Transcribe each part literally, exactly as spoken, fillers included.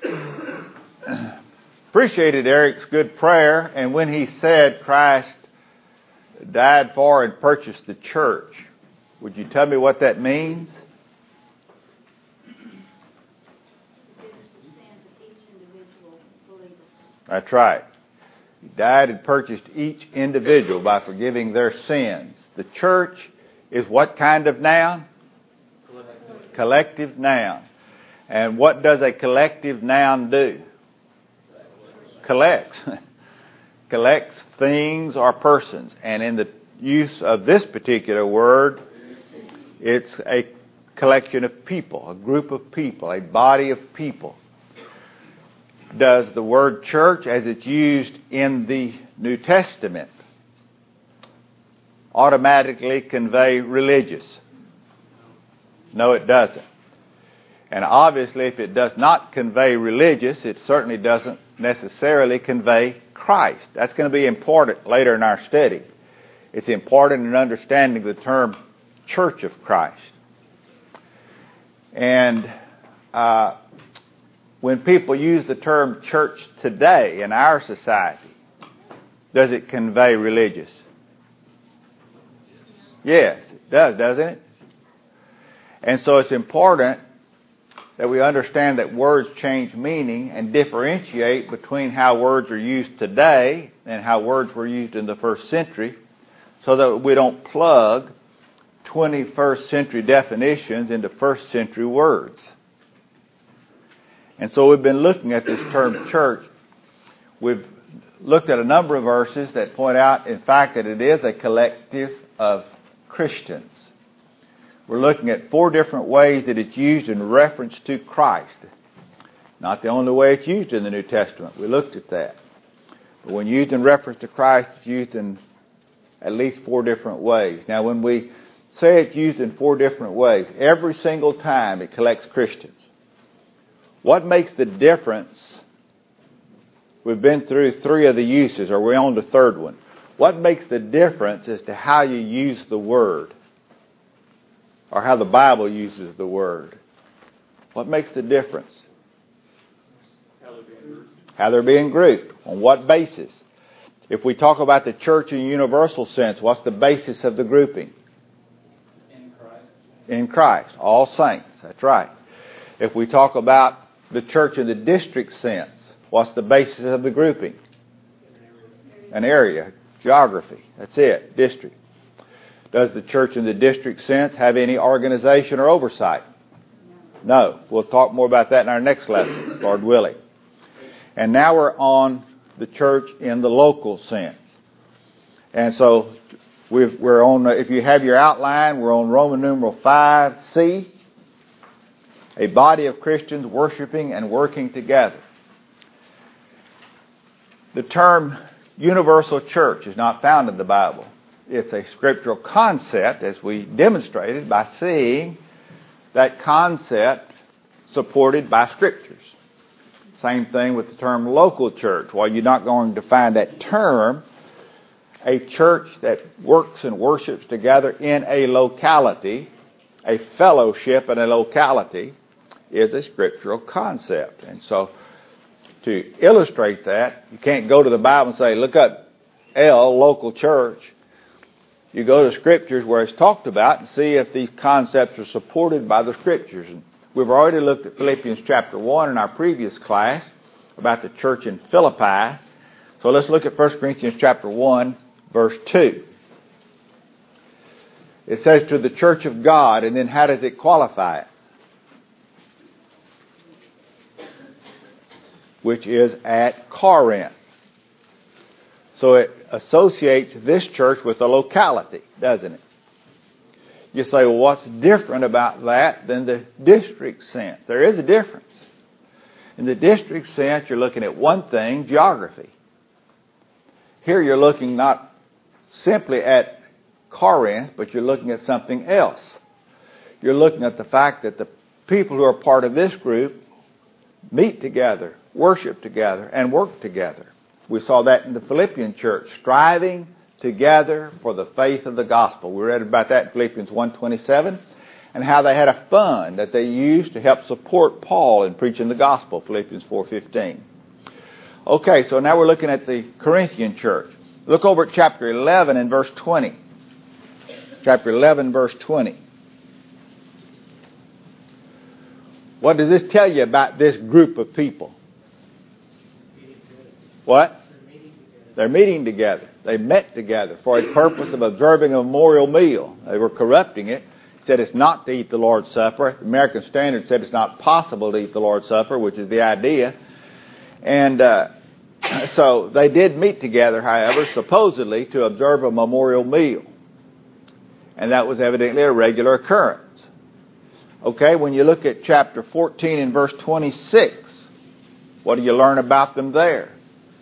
Appreciated Eric's good prayer, and when he said Christ died for and purchased the church, would you tell me what that means? That's right. He died and purchased each individual by forgiving their sins. The church is what kind of noun? Collective, collective noun. And what does a collective noun do? Collects. Collects things or persons. And in the use of this particular word, it's a collection of people, a group of people, a body of people. Does the word church, as it's used in the New Testament, automatically convey religious? No, it doesn't. And obviously, if it does not convey religious, it certainly doesn't necessarily convey Christ. That's going to be important later in our study. It's important in understanding the term Church of Christ. And uh, when people use the term church today in our society, does it convey religious? Yes, it does, doesn't it? And so it's important that we understand that words change meaning and differentiate between how words are used today and how words were used in the first century, so that we don't plug twenty-first century definitions into first century words. And so we've been looking at this term church. We've looked at a number of verses that point out, in fact, that it is a collective of Christians. We're looking at four different ways that it's used in reference to Christ. Not the only way it's used in the New Testament. We looked at that. But when used in reference to Christ, it's used in at least four different ways. Now, when we say it's used in four different ways, every single time it collects Christians. What makes the difference? We've been through three of the uses, or we're on the third one. What makes the difference as to how you use the word, or how the Bible uses the word? What makes the difference? How they're being grouped. How they're being grouped. On what basis? If we talk about the church in a universal sense, what's the basis of the grouping? In Christ. In Christ. All saints. That's right. If we talk about the church in the district sense, what's the basis of the grouping? An area. Geography. That's it. District. Does the church in the district sense have any organization or oversight? No. We'll talk more about that in our next lesson, Lord willing. And now we're on the church in the local sense. And so we've, we're on, if you have your outline, we're on Roman numeral five C. A body of Christians worshiping and working together. The term universal church is not found in the Bible. It's a scriptural concept, as we demonstrated by seeing that concept supported by scriptures. Same thing with the term local church. While you're not going to find that term, a church that works and worships together in a locality, a fellowship in a locality, is a scriptural concept. And so to illustrate that, you can't go to the Bible and say, look up L, local church. You go to scriptures where it's talked about and see if these concepts are supported by the scriptures. And we've already looked at Philippians chapter one in our previous class about the church in Philippi. So let's look at First Corinthians chapter one, verse two. It says to the church of God, and then how does it qualify it? Which is at Corinth. So it associates this church with a locality, doesn't it? You say, well, what's different about that than the district sense? There is a difference. In the district sense, you're looking at one thing, geography. Here you're looking not simply at Corinth, but you're looking at something else. You're looking at the fact that the people who are part of this group meet together, worship together, and work together. We saw that in the Philippian church, striving together for the faith of the gospel. We read about that in Philippians one twenty-seven. and how they had a fund that they used to help support Paul in preaching the gospel, Philippians four fifteen. Okay, so now we're looking at the Corinthian church. Look over at chapter eleven and verse twenty. Chapter eleven, verse twenty. What does this tell you about this group of people? What? They're meeting together. They met together for a purpose of observing a memorial meal. They were corrupting it. It said it's not to eat the Lord's Supper. The American Standard said it's not possible to eat the Lord's Supper, which is the idea. And uh, so they did meet together, however, supposedly to observe a memorial meal. And that was evidently a regular occurrence. Okay, when you look at chapter fourteen and verse twenty-six, what do you learn about them there?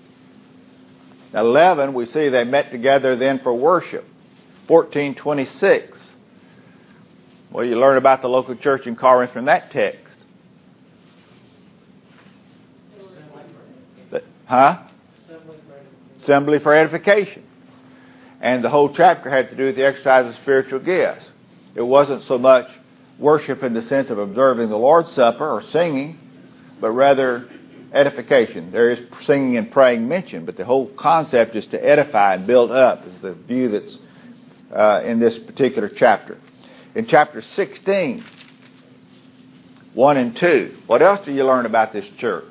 eleven, we see they met together then for worship. fourteen twenty-six. What do you learn about the local church in Corinth from that text? Huh? Assembly for edification. And the whole chapter had to do with the exercise of spiritual gifts. It wasn't so much worship in the sense of observing the Lord's Supper or singing, but rather edification. There is singing and praying mentioned, but the whole concept is to edify and build up is the view that's uh, in this particular chapter. In chapter sixteen, one and two, what else do you learn about this church?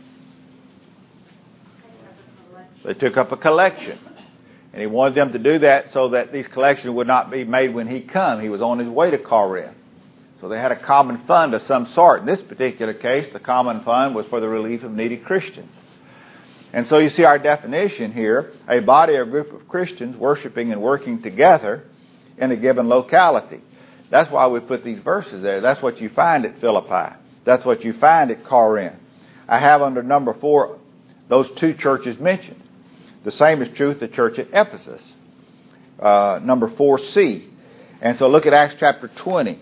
They took up a collection. And he wanted them to do that so that these collections would not be made when he come. He was on his way to Corinth. So they had a common fund of some sort. In this particular case, the common fund was for the relief of needy Christians. And so you see our definition here, a body or group of Christians worshiping and working together in a given locality. That's why we put these verses there. That's what you find at Philippi. That's what you find at Corinth. I have under number four those two churches mentioned. The same is true with the church at Ephesus, uh, number four C. And so look at Acts chapter twenty.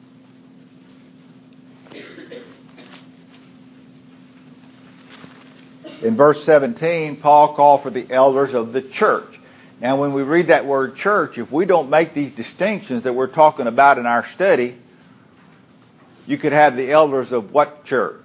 In verse seventeen, Paul called for the elders of the church. Now, when we read that word church, if we don't make these distinctions that we're talking about in our study, you could have the elders of what church?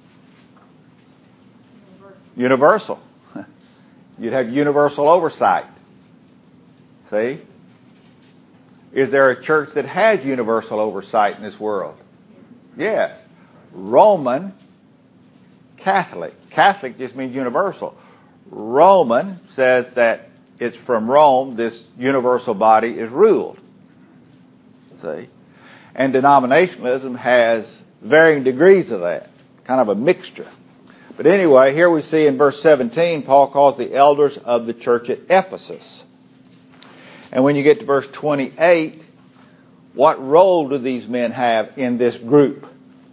Universal. You'd have universal oversight. See? Is there a church that has universal oversight in this world? Yes. Roman Catholic. Catholic just means universal. Roman says that it's from Rome this universal body is ruled. See? And denominationalism has varying degrees of that. Kind of a mixture. But anyway, here we see in verse seventeen, Paul calls the elders of the church at Ephesus. And when you get to verse twenty-eight, what role do these men have in this group?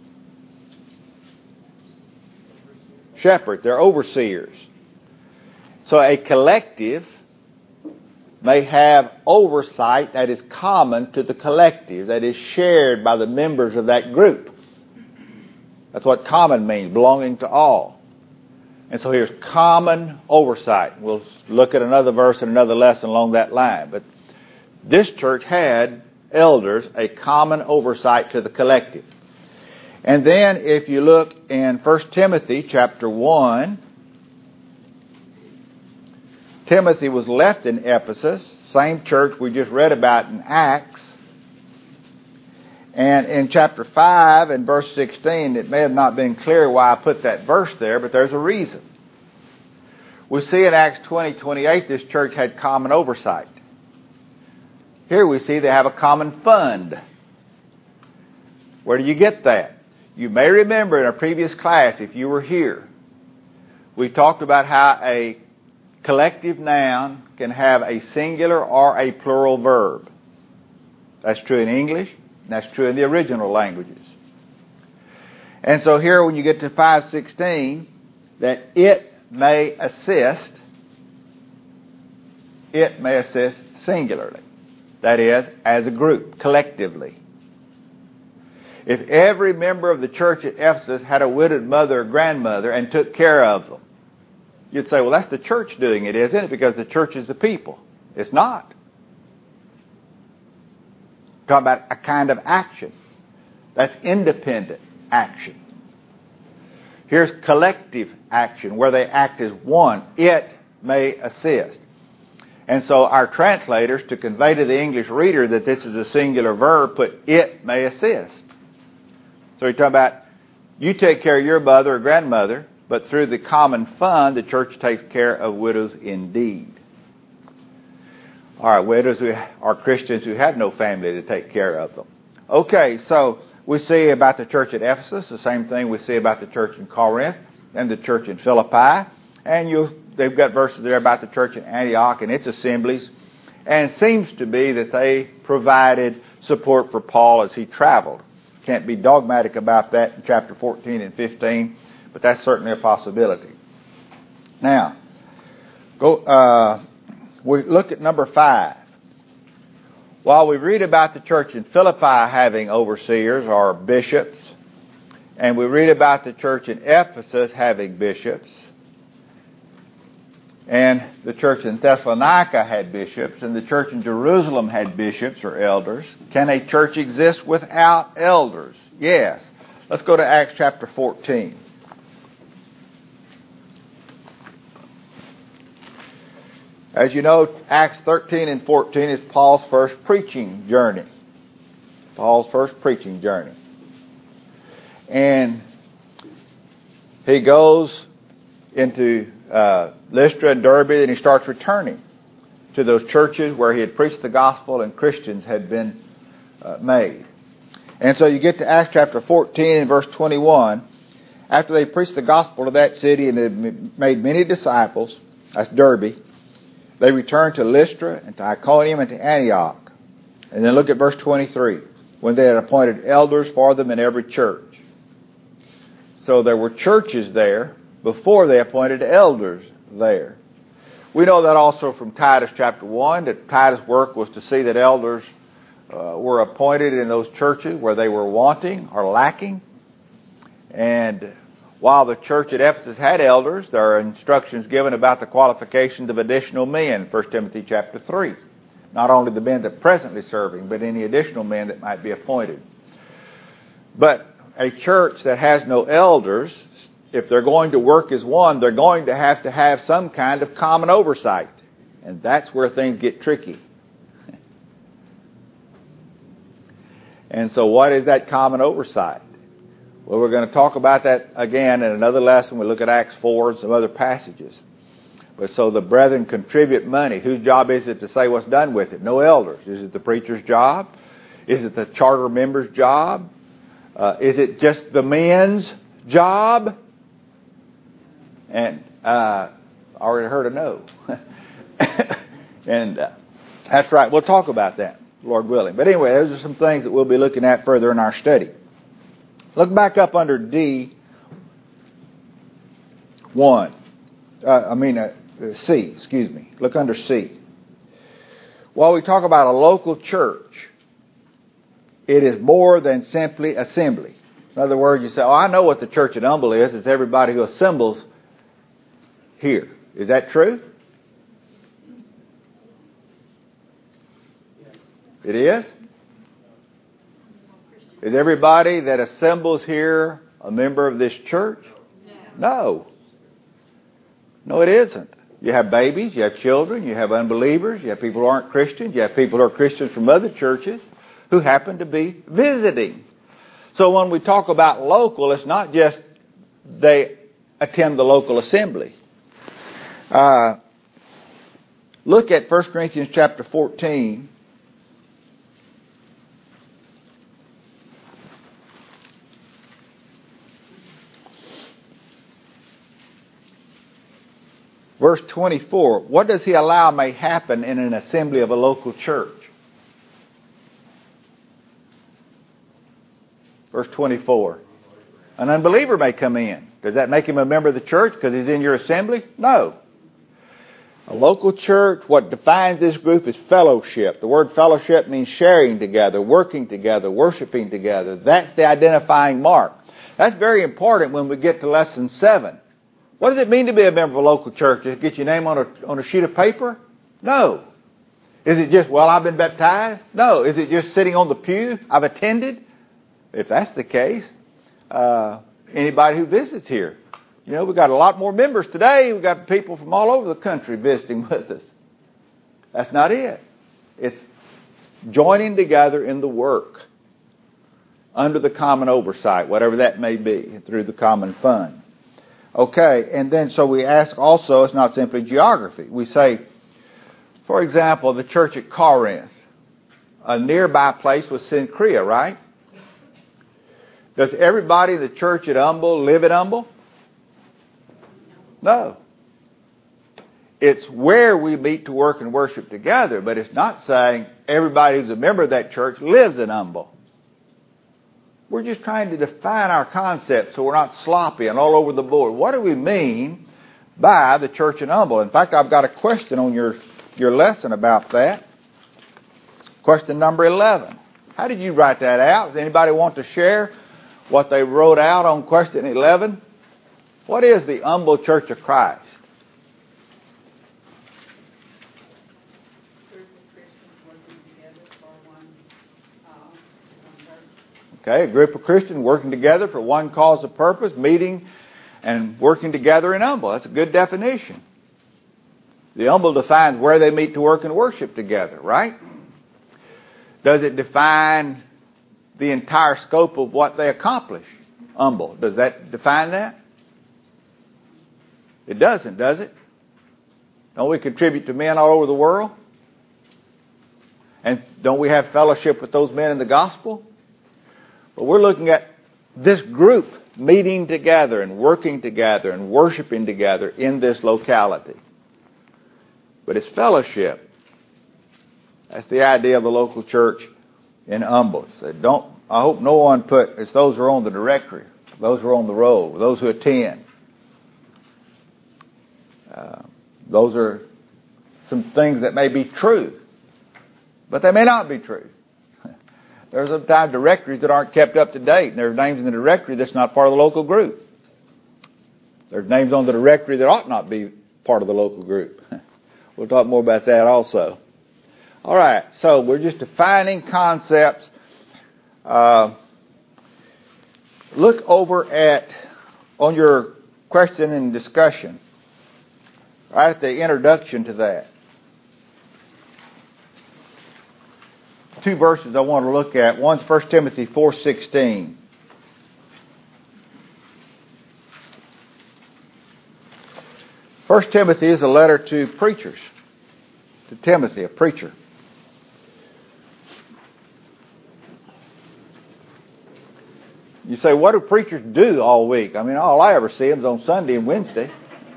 Shepherd, they're overseers. So a collective may have oversight that is common to the collective, that is shared by the members of that group. That's what common means, belonging to all. And so here's common oversight. We'll look at another verse and another lesson along that line. But this church had elders, a common oversight to the collective. And then if you look in First Timothy chapter one, Timothy was left in Ephesus, same church we just read about in Acts. And in chapter five and verse sixteen, it may have not been clear why I put that verse there, but there's a reason. We see in Acts twenty twenty-eight, this church had common oversight. Here we see they have a common fund. Where do you get that? You may remember in our previous class, if you were here, we talked about how a collective noun can have a singular or a plural verb. That's true in English. That's true in the original languages. And so here when you get to five sixteen, that it may assist, it may assist singularly. That is, as a group, collectively. If every member of the church at Ephesus had a widowed mother or grandmother and took care of them, you'd say, well, that's the church doing it, isn't it? Because the church is the people. It's not. Talking about a kind of action. That's independent action. Here's collective action, where they act as one. It may assist. And so our translators, to convey to the English reader that this is a singular verb, put it may assist. So you're talking about, you take care of your mother or grandmother, but through the common fund, the church takes care of widows indeed. All right, widows who are Christians who have no family to take care of them. Okay, so we see about the church at Ephesus, the same thing we see about the church in Corinth and the church in Philippi. And you, they've got verses there about the church in Antioch and its assemblies. And it seems to be that they provided support for Paul as he traveled. Can't be dogmatic about that in chapter fourteen and fifteen, but that's certainly a possibility. Now, go. Uh, we look at number five. While we read about the church in Philippi having overseers or bishops, and we read about the church in Ephesus having bishops, and the church in Thessalonica had bishops, and the church in Jerusalem had bishops or elders, can a church exist without elders? Yes. Let's go to Acts chapter fourteen. As you know, Acts thirteen and fourteen is Paul's first preaching journey. Paul's first preaching journey. And he goes into uh, Lystra and Derbe, and he starts returning to those churches where he had preached the gospel and Christians had been uh, made. And so you get to Acts chapter fourteen and verse twenty-one. After they preached the gospel to that city and had made many disciples, that's Derbe, they returned to Lystra and to Iconium and to Antioch. And then look at verse twenty-three. When they had appointed elders for them in every church. So there were churches there before they appointed elders there. We know that also from Titus chapter one, that Titus' work was to see that elders uh, were appointed in those churches where they were wanting or lacking. And while the church at Ephesus had elders, there are instructions given about the qualifications of additional men, First Timothy chapter three. Not only the men that are presently serving, but any additional men that might be appointed. But a church that has no elders, if they're going to work as one, they're going to have to have some kind of common oversight. And that's where things get tricky. And so what is that common oversight? Well, we're going to talk about that again in another lesson. We look at Acts four and some other passages. But so the brethren contribute money. Whose job is it to say what's done with it? No elders. Is it the preacher's job? Is it the charter member's job? Uh, is it just the men's job? And uh, I already heard a no. and uh, that's right. We'll talk about that, Lord willing. But anyway, those are some things that we'll be looking at further in our study. Look back up under D one. Uh, I mean, uh, C, excuse me. Look under C. While we talk about a local church, it is more than simply assembly. In other words, you say, oh, I know what the church at Humble is. It's everybody who assembles here. Is that true? It is? Is everybody that assembles here a member of this church? No. No, it isn't. You have babies, you have children, you have unbelievers, you have people who aren't Christians, you have people who are Christians from other churches who happen to be visiting. So when we talk about local, it's not just they attend the local assembly. Uh, look at First Corinthians chapter fourteen. Verse twenty-four, what does he allow may happen in an assembly of a local church? Verse twenty-four, an unbeliever may come in. Does that make him a member of the church because he's in your assembly? No. A local church, what defines this group is fellowship. The word fellowship means sharing together, working together, worshiping together. That's the identifying mark. That's very important when we get to lesson seven. What does it mean to be a member of a local church? Does it get your name on a, on a sheet of paper? No. Is it just, well, I've been baptized? No. Is it just sitting on the pew? I've attended? if that's the case, uh, anybody who visits here, you know, we've got a lot more members today. We've got people from all over the country visiting with us. That's not it. It's joining together in the work under the common oversight, whatever that may be, through the common fund. Okay, and then so we ask also, it's not simply geography. We say, for example, the church at Corinth, a nearby place was Cenchrea, right? Does everybody in the church at Humble live at Humble? No. It's where we meet to work and worship together, but it's not saying everybody who's a member of that church lives in Humble. We're just trying to define our concept so we're not sloppy and all over the board. What do we mean by the church in Humble? In fact, I've got a question on your, your lesson about that. Question number eleven. How did you write that out? Does anybody want to share what they wrote out on question eleven? What is the Humble Church of Christ? Okay, a group of Christians working together for one cause or purpose, meeting and working together in Humble. That's a good definition. The Humble defines where they meet to work and worship together, right? Does it define the entire scope of what they accomplish? Humble. Does that define that? It doesn't, does it? Don't we contribute to men all over the world? And don't we have fellowship with those men in the gospel? But we're looking at this group meeting together and working together and worshiping together in this locality. But it's fellowship. That's the idea of the local church in Humble. So don't, I hope no one put, it's those who are on the directory, those who are on the roll, those who attend. Uh, those are some things that may be true, but they may not be true. There's sometimes directories that aren't kept up to date, and there's names in the directory that's not part of the local group. There's names on the directory that ought not be part of the local group. We'll talk more about that also. All right, so we're just defining concepts. Uh, look over at, on your question and discussion, right at the introduction to that. Two verses I want to look at. One's First Timothy four sixteen. First Timothy is a letter to preachers. To Timothy, a preacher. You say, what do preachers do all week? I mean, all I ever see them is on Sunday and Wednesday.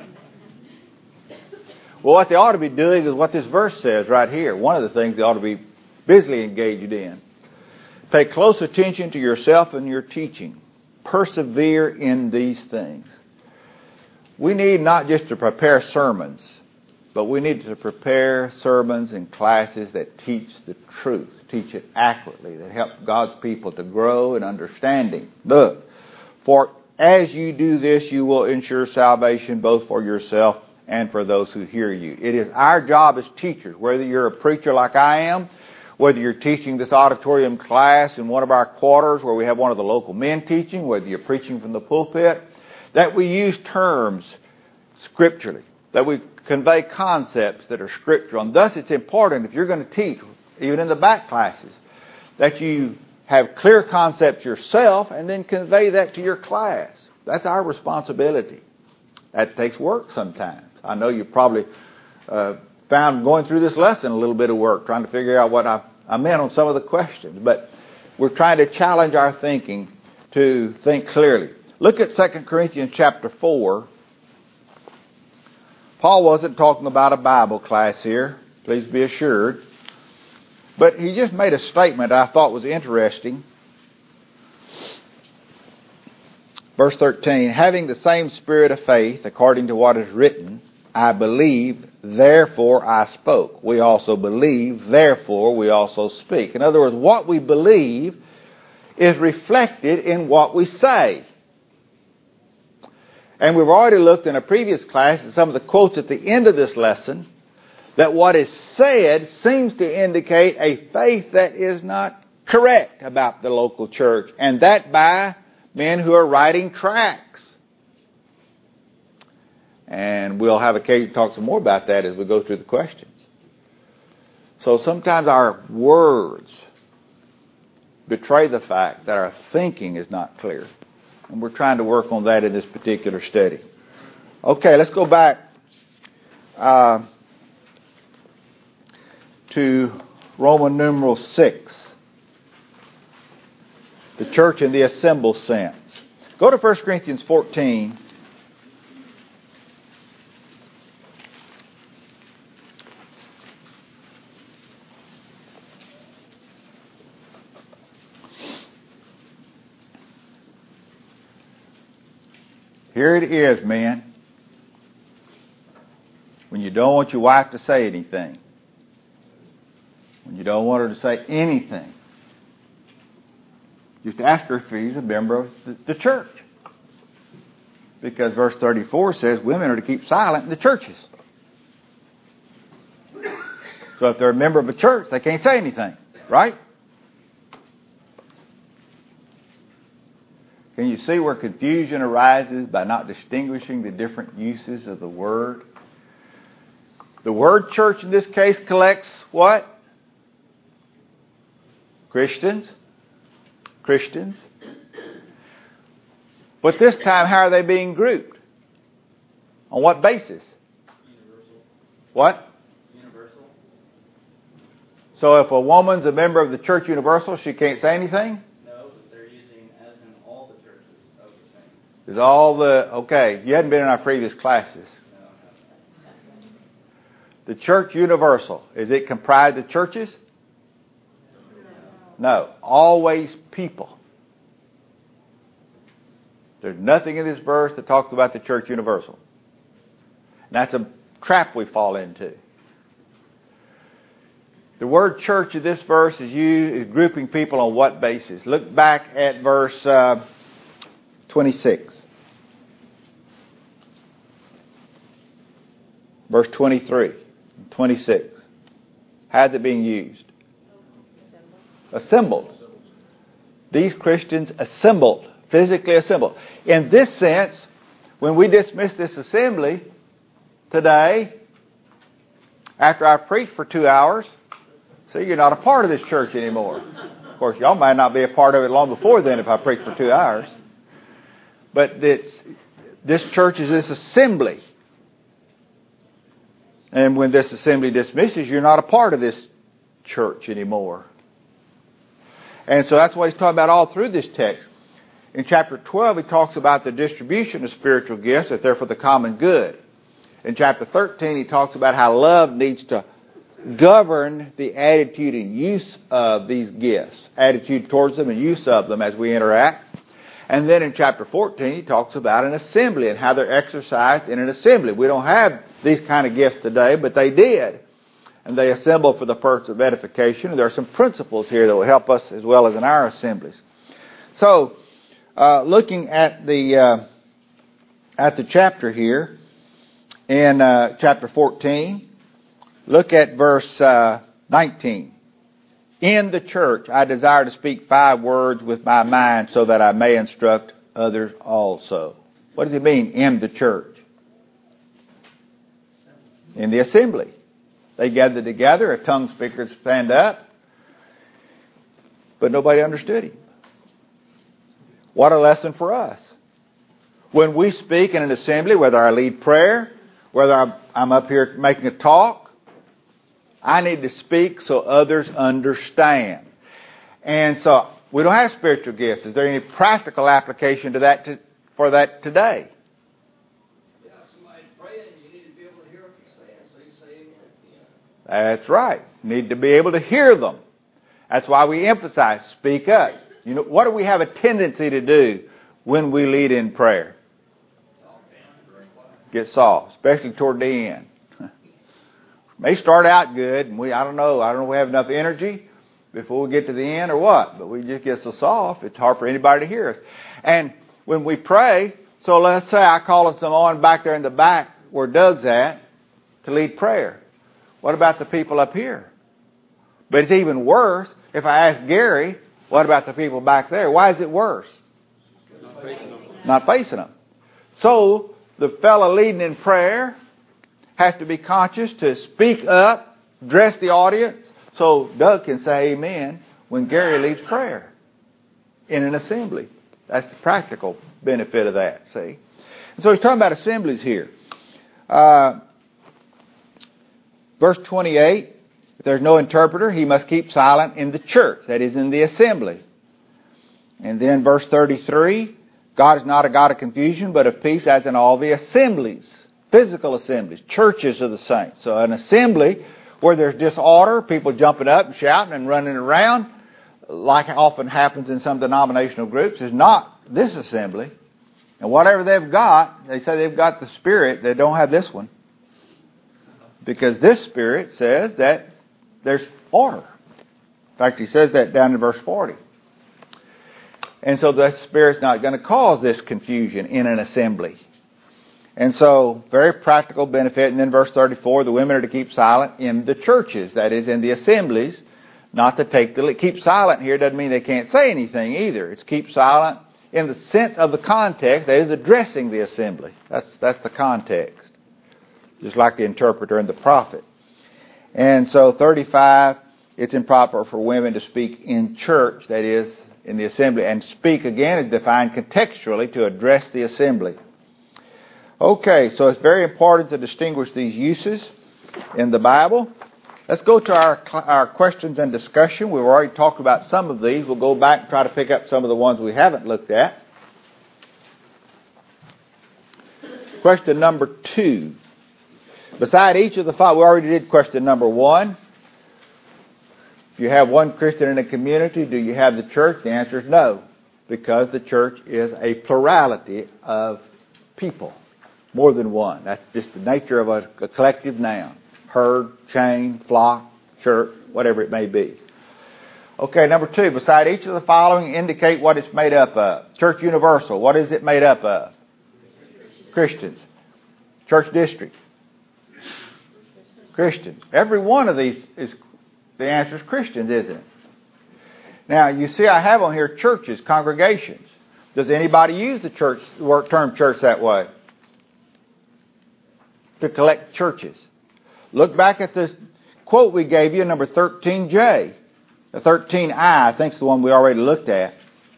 Well, what they ought to be doing is what this verse says right here. One of the things they ought to be busily engaged in. Pay close attention to yourself and your teaching. Persevere in these things. We need not just to prepare sermons, but we need to prepare sermons and classes that teach the truth, teach it accurately, that help God's people to grow in understanding. Look, for as you do this, you will ensure salvation both for yourself and for those who hear you. It is our job as teachers, whether you're a preacher like I am, whether you're teaching this auditorium class in one of our quarters where we have one of the local men teaching, whether you're preaching from the pulpit, that we use terms scripturally, that we convey concepts that are scriptural. And thus it's important, if you're going to teach, even in the back classes, that you have clear concepts yourself and then convey that to your class. That's our responsibility. That takes work sometimes. I know you probably uh, found going through this lesson a little bit of work, trying to figure out what I, I meant on some of the questions. But we're trying to challenge our thinking to think clearly. Look at Second Corinthians chapter four. Paul wasn't talking about a Bible class here, please be assured. But he just made a statement I thought was interesting. Verse thirteen, having the same spirit of faith, according to what is written, I believe, therefore I spoke. We also believe, therefore we also speak. In other words, what we believe is reflected in what we say. And we've already looked in a previous class at some of the quotes at the end of this lesson, that what is said seems to indicate a faith that is not correct about the local church, and that by men who are writing tracts. And we'll have occasion to talk some more about that as we go through the questions. So sometimes our words betray the fact that our thinking is not clear. And we're trying to work on that in this particular study. Okay, let's go back uh, to Roman numeral six. The church in the assembled sense. Go to First Corinthians fourteen. Here it is, man. When you don't want your wife to say anything. When you don't want her to say anything. Just ask her if she's a member of the church. Because verse thirty-four says women are to keep silent in the churches. So if they're a member of a church, they can't say anything. Right? Can you see where confusion arises by not distinguishing the different uses of the word? The word church in this case collects what? Christians. Christians. But this time, how are they being grouped? On what basis? Universal. What? Universal. So if a woman's a member of the church universal, she can't say anything? No, but they're using as in all the churches of the same. Is all the... Okay, you hadn't been in our previous classes. No, no. The church universal, is it comprised of churches? No, always people. There's nothing in this verse that talks about the church universal. And that's a trap we fall into. The word church in this verse is used, is grouping people on what basis? Look back at verse uh, twenty-six. Verse twenty-three, twenty-six. How's it being used? Assembled. These Christians assembled, physically assembled. In this sense, when we dismiss this assembly today, after I preach for two hours, see, you're not a part of this church anymore. Of course, y'all might not be a part of it long before then if I preach for two hours. But it's, this church is this assembly. And when this assembly dismisses, you're not a part of this church anymore. And so that's what he's talking about all through this text. In chapter twelve, he talks about the distribution of spiritual gifts, that they're for the common good. In chapter thirteen, he talks about how love needs to govern the attitude and use of these gifts, attitude towards them and use of them as we interact. And then in chapter fourteen, he talks about an assembly and how they're exercised in an assembly. We don't have these kind of gifts today, but they did. And they assemble for the purpose of edification. And there are some principles here that will help us as well as in our assemblies. So, uh, looking at the uh, at the chapter here, in uh, chapter fourteen, look at verse uh, nineteen. In the church, I desire to speak five words with my mind so that I may instruct others also. What does he mean, in the church? In the assembly. They gathered together, a tongue speaker would stand up, but nobody understood him. What a lesson for us. When we speak in an assembly, whether I lead prayer, whether I'm, I'm up here making a talk, I need to speak so others understand. And so we don't have spiritual gifts. Is there any practical application to that to, for that today? Yeah, if somebody's praying, you need to be able to hear what they're saying, so you say amen. That's right. Need to be able to hear them. That's why we emphasize speak up. You know, what do we have a tendency to do when we lead in prayer? Get soft, especially toward the end. May start out good, and we I don't know, I don't know if we have enough energy before we get to the end or what, but we just get so soft, it's hard for anybody to hear us. And when we pray, so let's say I call on someone back there in the back where Doug's at to lead prayer. What about the people up here? But it's even worse If I ask Gary, what about the people back there? Why is it worse? Not facing them. Not facing them. So the fellow leading in prayer has to be conscious to speak up, address the audience, so Doug can say amen when Gary leads prayer in an assembly. That's the practical benefit of that, see. So he's talking about assemblies here. Uh, verse twenty-eight, if there's no interpreter, he must keep silent in the church, that is, in the assembly. And then verse thirty-three, God is not a God of confusion, but of peace, as in all the assemblies, physical assemblies, churches of the saints. So an assembly where there's disorder, people jumping up and shouting and running around, like often happens in some denominational groups, is not this assembly. And whatever they've got, they say they've got the Spirit, they don't have this one. Because this Spirit says that there's order. In fact, he says that down in verse forty. And so the Spirit's not going to cause this confusion in an assembly. And so, very practical benefit. And then verse thirty-four, the women are to keep silent in the churches, that is, in the assemblies, not to take the lead. Keep silent here doesn't mean they can't say anything either. It's keep silent in the sense of the context, that is, addressing the assembly. That's, that's the context. Just like the interpreter and the prophet. And so, thirty-five, it's improper for women to speak in church, that is, in the assembly. And speak, again, is defined contextually to address the assembly. Okay, so it's very important to distinguish these uses in the Bible. Let's go to our our questions and discussion. We've already talked about some of these. We'll go back and try to pick up some of the ones we haven't looked at. Question number two. Beside each of the five, we already did question number one. If you have one Christian in a community, do you have the church? The answer is no, because the church is a plurality of people. More than one. That's just the nature of a, a collective noun. Herd, chain, flock, church, whatever it may be. Okay, number two. Beside each of the following, indicate what it's made up of. Church universal. What is it made up of? Christians. Church district. Christians. Every one of these is, the answer is Christians, isn't it? Now, you see I have on here churches, congregations. Does anybody use the church, the word term church that way? To collect churches. Look back at this quote we gave you, number thirteen J. The thirteen I, I think is the one we already looked at.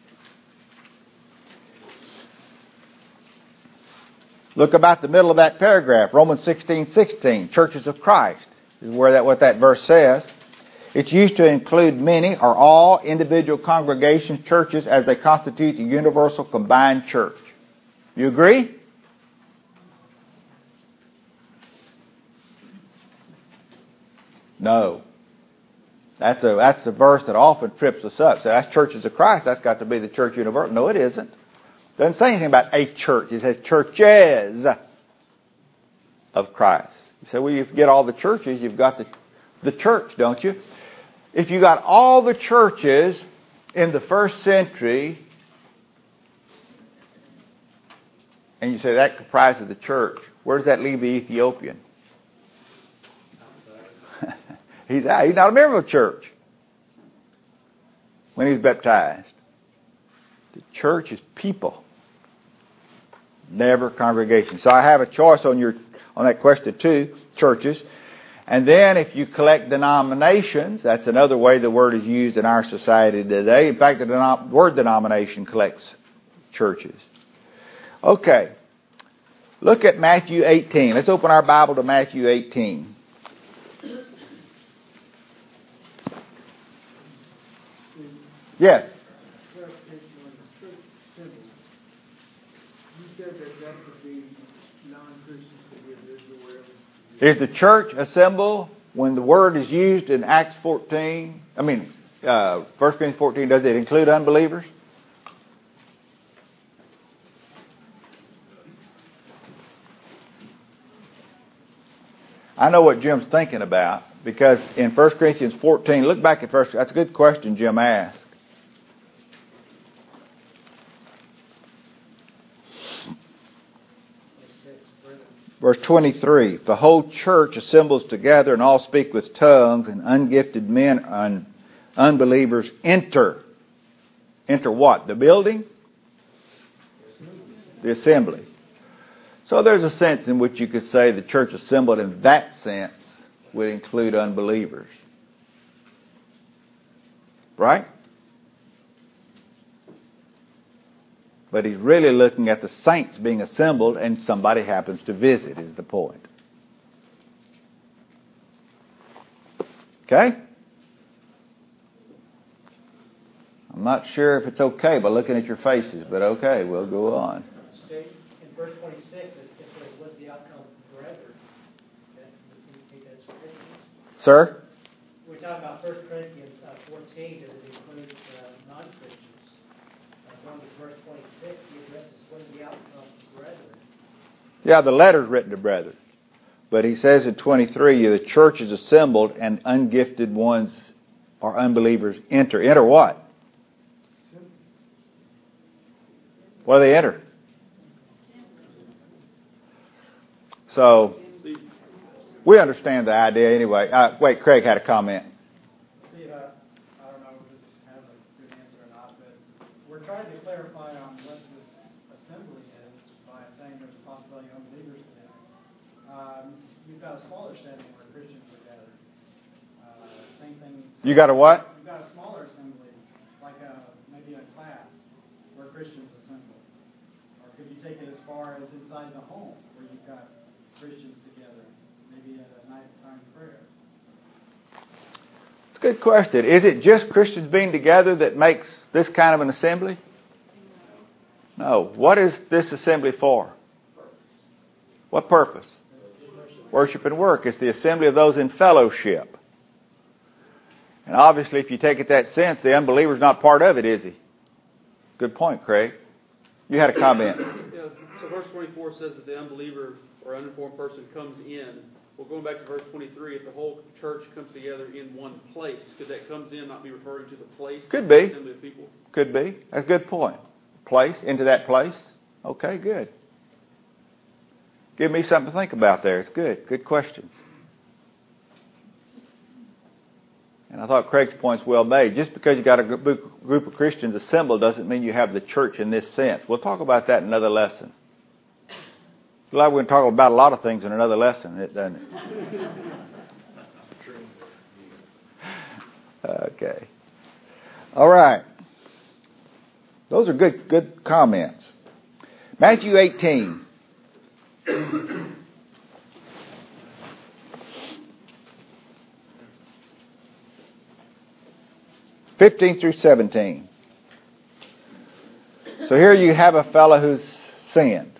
Look about the middle of that paragraph, Romans sixteen sixteen, churches of Christ, is where that what that verse says. It's used to include many or all individual congregations, churches, as they constitute the universal combined church. You agree? No. That's a that's a verse that often trips us up. So that's churches of Christ. That's got to be the church universal. No, it isn't. Doesn't say anything about a church. It says churches of Christ. You say, well, you forget all the churches. You've got the the church, don't you? If you got all the churches in the first century, and you say that comprises the church, where does that leave the Ethiopian? He's out. He's not a member of the church when he's baptized. The church is people, never congregation. So I have a choice on your on that question too, churches. And then if you collect denominations, that's another way the word is used in our society today. In fact, the denom- word denomination collects churches. Okay. Look at Matthew eighteen. Let's open our Bible to Matthew eighteen. Yes. Is the church assemble when the word is used in Acts fourteen? I mean, uh, First Corinthians fourteen, does it include unbelievers? I know what Jim's thinking about, because in First Corinthians fourteen, look back at first. That's a good question Jim asked. Verse twenty-three, the whole church assembles together and all speak with tongues, and ungifted men un, unbelievers enter. Enter what? The building? The assembly. So there's a sense in which you could say the church assembled in that sense would include unbelievers. Right? But he's really looking at the saints being assembled and somebody happens to visit is the point. Okay? I'm not sure if it's okay by looking at your faces, but okay, we'll go on. In verse twenty-six, it says, "What's the outcome of brethren?" Sir? We're talking about First Corinthians uh, fourteen. Does it include uh, non-Christians? Uh, going to verse twenty-six, he addresses what is the outcome of brethren. Yeah, the letter's written to brethren. But he says in twenty-three, the church is assembled and ungifted ones or unbelievers enter. Enter what? What do they enter? So, we understand the idea anyway. Uh, wait, Craig had a comment. Steve, I, I don't know if this has a good answer or not, but we're trying to clarify on what this assembly is by saying there's a possibility of unbelievers today. Um, you've got a smaller setting where Christians are gathered. Uh, same thing. You got a what? You've got a smaller assembly, like a, maybe a class, where Christians assemble. Or could you take it as far as inside the home, where you've got Christians together, maybe at a nighttime prayer? It's a good question. Is it just Christians being together that makes this kind of an assembly? No. What is this assembly for? What purpose? Worship and work. It's the assembly of those in fellowship. And obviously, if you take it that sense, the unbeliever's not part of it, is he? Good point, Craig. You had a comment. Yeah, so verse twenty-four says that the unbeliever or uninformed person comes in. Well, going back to verse twenty-three, if the whole church comes together in one place, could that comes in not be referring to the place? Could be. The assembly of people? Could be. That's a good point. Place, into that place. Okay, good. Give me something to think about there. It's good. Good questions. And I thought Craig's point's well made. Just because you got a group of Christians assembled doesn't mean you have the church in this sense. We'll talk about that in another lesson. Like we're going to talk about a lot of things in another lesson, it doesn't it? Okay. All right. Those are good good comments. Matthew eighteen. fifteen through seventeen. So here you have a fellow who's sinned.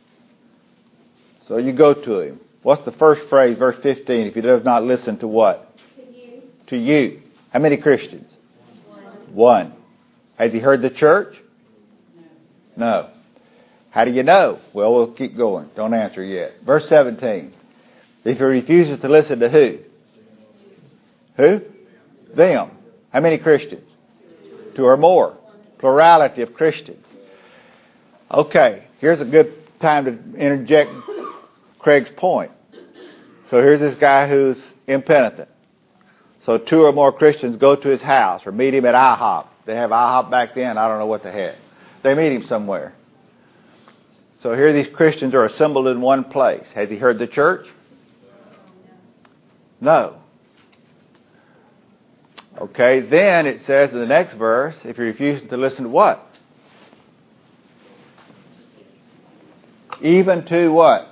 So you go to him. What's the first phrase, verse fifteen? If he does not listen to what? To you. To you. How many Christians? One. One. Has he heard the church? No. No. How do you know? Well, we'll keep going. Don't answer yet. Verse seventeen. If he refuses to listen to who? Who? Them. How many Christians? Two or more. Plurality of Christians. Okay, here's a good time to interject Craig's point. So here's this guy who's impenitent. So two or more Christians go to his house or meet him at IHOP. They have IHOP back then. I don't know what the heck. They meet him somewhere. So here these Christians are assembled in one place. Has he heard the church? No. Okay, then it says in the next verse, if he refuses to listen to what? Even to what?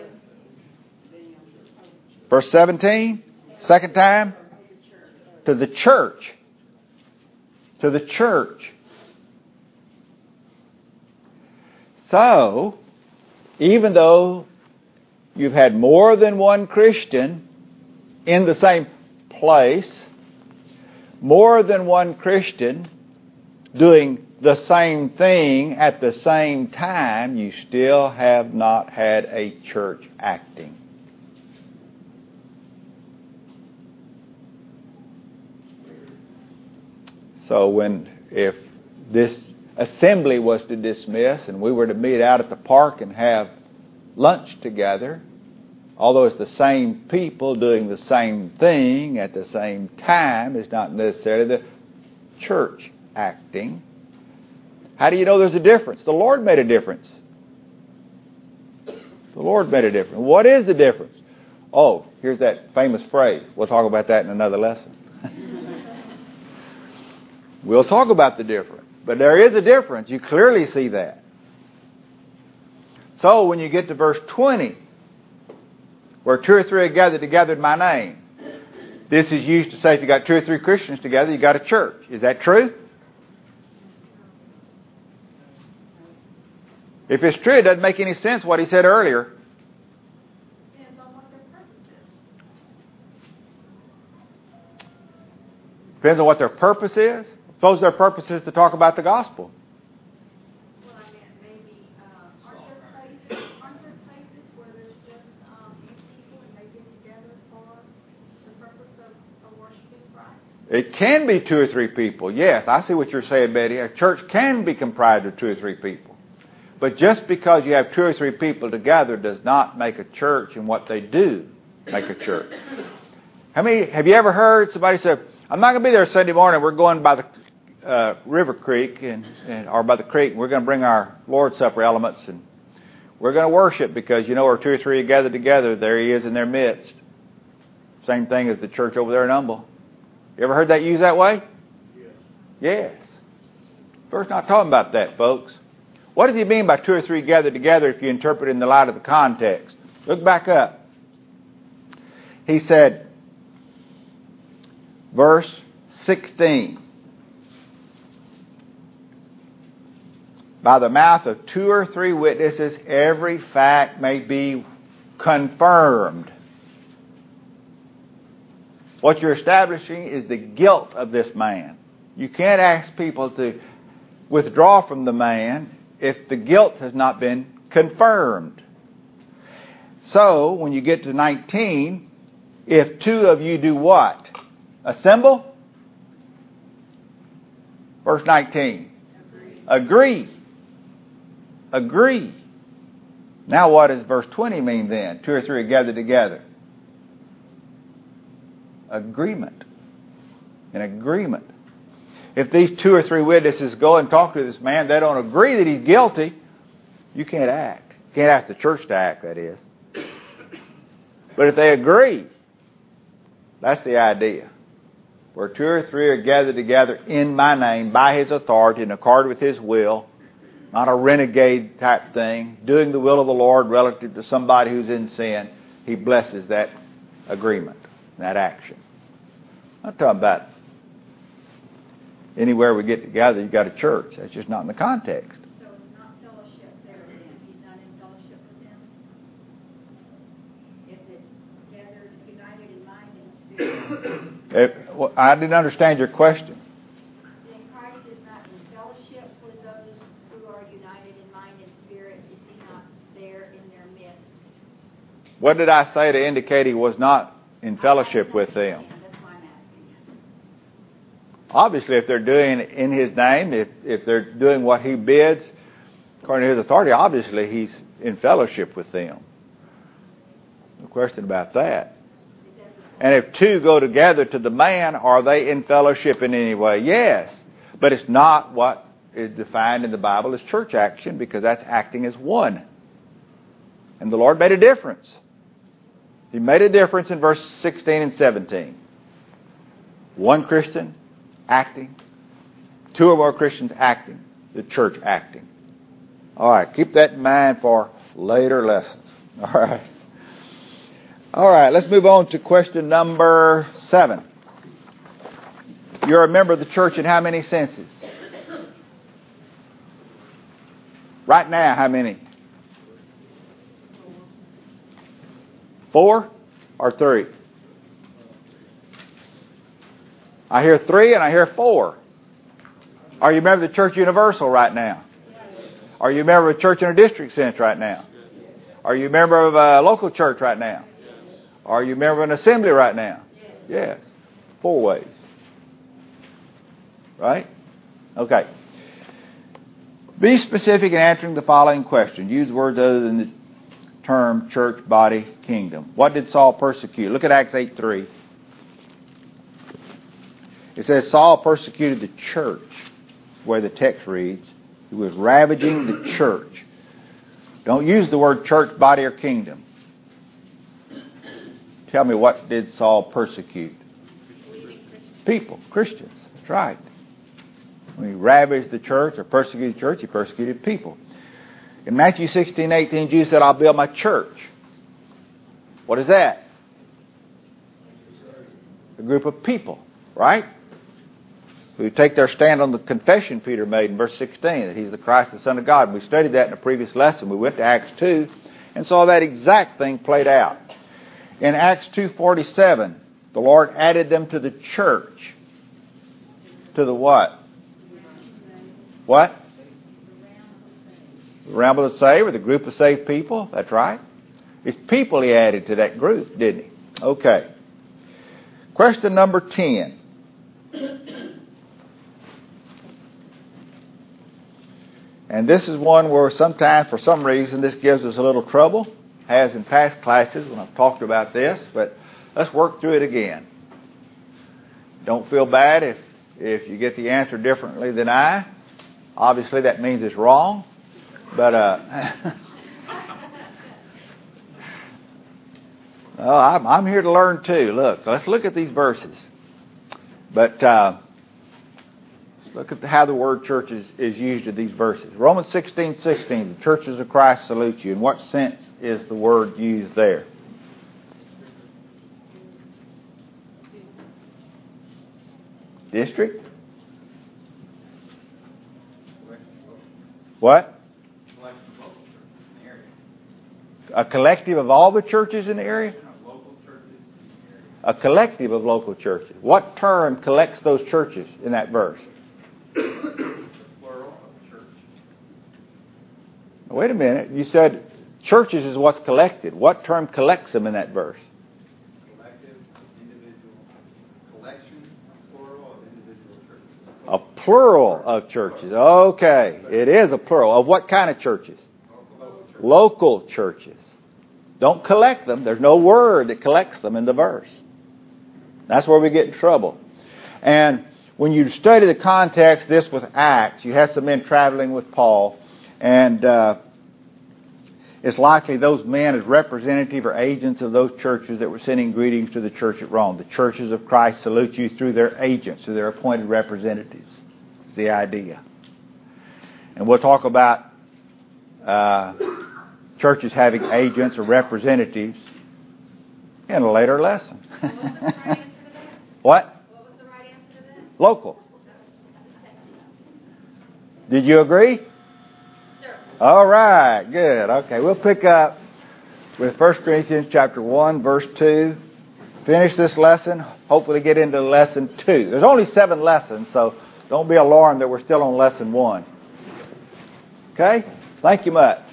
Verse seventeen, second time? To the church. To the church. So, even though you've had more than one Christian in the same place, more than one Christian doing the same thing at the same time, you still have not had a church acting. So when, if this assembly was to dismiss and we were to meet out at the park and have lunch together, although it's the same people doing the same thing at the same time, it's not necessarily the church acting. How do you know there's a difference? The Lord made a difference. The Lord made a difference. What is the difference? Oh, here's that famous phrase. We'll talk about that in another lesson. We'll talk about the difference. But there is a difference. You clearly see that. So when you get to verse twenty, where two or three are gathered together in my name, this is used to say if you got two or three Christians together, you got a church. Is that true? If it's true, it doesn't make any sense what he said earlier. Depends on what their purpose is. Depends on what their purpose is. Suppose their purpose is to talk about the gospel. Well, I meant maybe, uh, aren't there places, aren't there places where there's just, um, these people and they get together for the purpose of, of worshiping Christ? It can be two or three people. Yes, I see what you're saying, Betty. A church can be comprised of two or three people. But just because you have two or three people together does not make a church, and what they do make a church. How many, have you ever heard somebody say, I'm not going to be there Sunday morning, we're going by the uh, River Creek, and, and or by the creek, and we're going to bring our Lord's Supper elements, and we're going to worship because, you know, where two or three are gathered together, there he is in their midst. Same thing as the church over there in Humble. You ever heard that used that way? Yes. Yes. First, not talking about that, folks. What does he mean by two or three gathered together if you interpret it in the light of the context? Look back up. He said, verse sixteen, by the mouth of two or three witnesses, every fact may be confirmed. What you're establishing is the guilt of this man. You can't ask people to withdraw from the man if the guilt has not been confirmed. So, when you get to nineteen, if two of you do what? Assemble? Verse nineteen. Agree. Agree. Agree. Now what does verse twenty mean then? Two or three are gathered together. Agreement. An agreement. If these two or three witnesses go and talk to this man, they don't agree that he's guilty, you can't act. You can't ask the church to act, that is. But if they agree, that's the idea. Where two or three are gathered together in my name, by his authority, in accord with his will, not a renegade type thing, doing the will of the Lord relative to somebody who's in sin, he blesses that agreement, that action. I'm not talking about anywhere we get together, you've got a church. That's just not in the context. So it's not fellowship there then. He's not in fellowship with them. If it's gathered, united in mind and spirit. If, well, I didn't understand your question. Then Christ is not in fellowship with those who are united in mind and spirit. Is he not there in their midst? What did I say to indicate he was not in fellowship with them? Obviously, if they're doing it in his name, if, if they're doing what he bids, according to his authority, obviously he's in fellowship with them. No question about that. And if two go together to the man, are they in fellowship in any way? Yes. But it's not what is defined in the Bible as church action, because that's acting as one. And the Lord made a difference. He made a difference in verse sixteen and seventeen. One Christian acting, two or more Christians acting, the church acting. All right, keep that in mind for later lessons. All right. All right, let's move on to question number seven. You're a member of the church in how many senses? Right now, how many? Four or three? I hear three and I hear four. Are you a member of the Church Universal right now? Are you a member of a church in a district sense right now? Are you a member of a local church right now? Are you a member of an assembly right now? Yes. Four ways. Right? Okay. Be specific in answering the following question. Use words other than the term church, body, kingdom. What did Saul persecute? Look at Acts eight three. It says Saul persecuted the church, where the text reads. He was ravaging the church. Don't use the word church, body, or kingdom. Tell me, what did Saul persecute? People, Christians. That's right. When he ravaged the church or persecuted the church, he persecuted people. In Matthew sixteen eighteen, Jesus said, I'll build my church. What is that? A group of people, right? Who take their stand on the confession Peter made in verse sixteen, that he's the Christ, the Son of God. And we studied that in a previous lesson. We went to Acts two and saw that exact thing played out. In Acts two forty-seven, the Lord added them to the church. To the what? What? The realm of the saved, or the group of saved people. That's right. It's people he added to that group, didn't he? Okay. Question number ten. And this is one where sometimes, for some reason, this gives us a little trouble. Has in past classes when I've talked about this, but let's work through it again. Don't feel bad if, if you get the answer differently than I. Obviously, that means it's wrong. But, uh, oh, I'm, I'm here to learn too. Look, so let's look at these verses. But, uh, look at how the word church is, is used in these verses. Romans sixteen sixteen, the churches of Christ salute you. In what sense is the word used there? District? What? A collective of all the churches in the area? A collective of local churches. What term collects those churches in that verse? Wait a minute. You said churches is what's collected. What term collects them in that verse? Collective, individual, collection, plural of individual churches. A plural of churches. Okay. It is a plural. Of what kind of churches? Local churches. Local churches. Don't collect them. There's no word that collects them in the verse. That's where we get in trouble. And when you study the context, this with Acts, you had some men traveling with Paul, and uh, it's likely those men as representative or agents of those churches that were sending greetings to the church at Rome. The churches of Christ salute you through their agents, through their appointed representatives. Is the idea. And we'll talk about uh, churches having agents or representatives in a later lesson. What? What was the right answer to that? Local. Did you agree? Sure. All right, good. Okay, we'll pick up with First Corinthians chapter one, verse two. Finish this lesson, hopefully get into lesson two. There's only seven lessons, so don't be alarmed that we're still on lesson one. Okay? Thank you much.